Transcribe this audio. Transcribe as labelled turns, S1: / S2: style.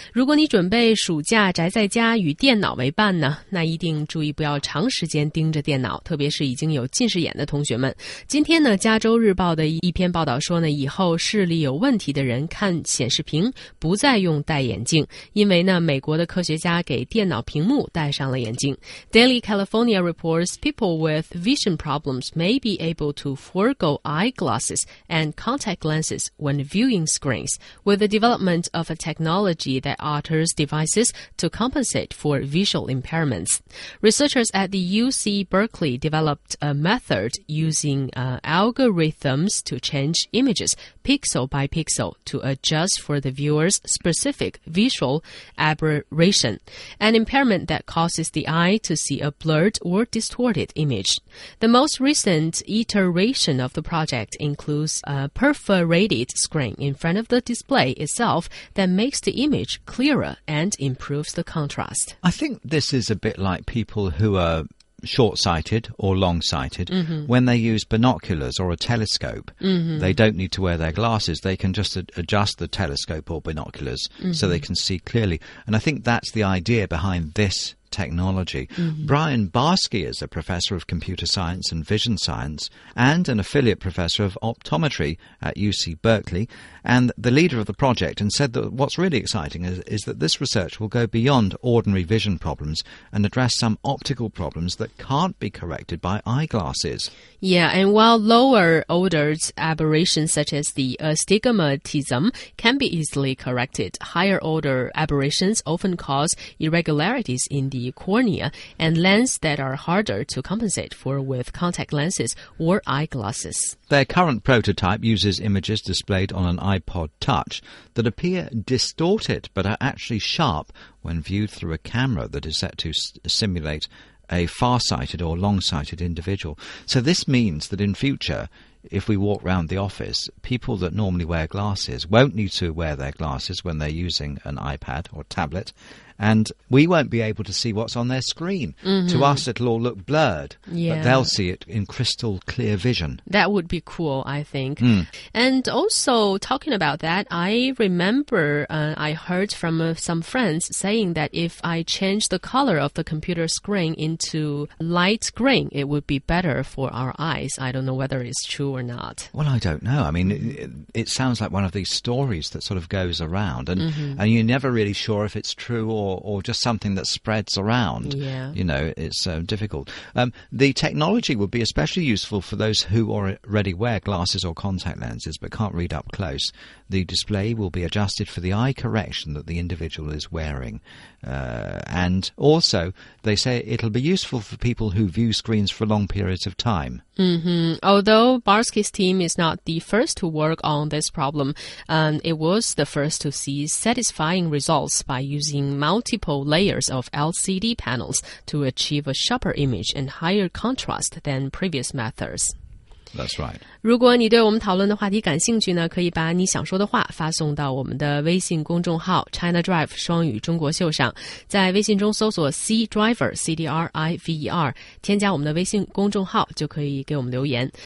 S1: 如果你准备暑假宅在家与电脑为伴呢，那一定注意不要长时间盯着电脑，特别是已经有近视眼的同学们。今天呢，加州日报的一篇报道说呢，以后视力有问题的人看显示屏不再用戴眼镜，因为呢，美国的科学家给电脑屏幕戴上了眼镜。Daily California reports people with vision problems may be able to forego eyeglasses and contact lenses when viewing screens, with the development of a technology that alters devices to compensate for visual impairments. Researchers at the UC Berkeley developed a method using algorithms to change images pixel by pixel to adjust for the viewer's specific visual aberration, an impairment that causes the eye to see a blurred or distorted image. The most recent iteration of the project includes a perforated screen in front of the display itself that makes the image clearer and improves the contrast.
S2: I think this is a bit like people who are short-sighted or long-sighted. When they use binoculars or a telescope, they don't need to wear their glasses. They can just adjust the telescope or binoculars so they can see clearly. And I think that's the idea behind this technology. Brian Barsky is a professor of computer science and vision science and an affiliate professor of optometry at UC Berkeley, and the leader of the project, and said that what's really exciting is that this research will go beyond ordinary vision problems and address some optical problems that can't be corrected by eyeglasses.
S1: Yeah, and while lower order aberrations such as the astigmatism can be easily corrected, higher order aberrations often cause irregularities in the cornea and lens that are harder to compensate for with contact lenses or eyeglasses.
S2: Their current prototype uses images displayed on an iPod Touch that appear distorted but are actually sharp when viewed through a camera that is set to simulate a far-sighted or long-sighted individual. So this means that in future, if we walk around the office, people that normally wear glasses won't need to wear their glasses when they're using an iPad or tablet, and we won't be able to see what's on their screen. To us, it'll all look blurred, but they'll see it in crystal clear vision.
S1: That would be cool, I think. And also, talking about that, I remember I heard from some friends saying that if I change the color of the computer screen into light green, it would be better for our eyes. I don't know whether it's true or not.
S2: Well, I don't know. I mean, it sounds like one of these stories that sort of goes around, and you're never really sure if it's true or just something that spreads around.
S1: Yeah.
S2: You know, it's difficult. The technology would be especially useful for those who already wear glasses or contact lenses but can't read up close. The display will be adjusted for the eye correction that the individual is wearing. And also, they say it'll be useful for people who view screens for long periods of time.
S1: Although Barsky's team is not the first to work on this problem, it was the first to see satisfying results by using multiple layers of LCD panels to achieve a sharper image and higher contrast than previous methods.
S2: That's right.
S1: 如果你对我们讨论的话题感兴趣呢，可以把你想说的话发送到我们的微信公众号 China Drive 双语中国秀上，在微信中搜索 C Driver CDRIVER， 添加我们的微信公众号就可以给我们留言。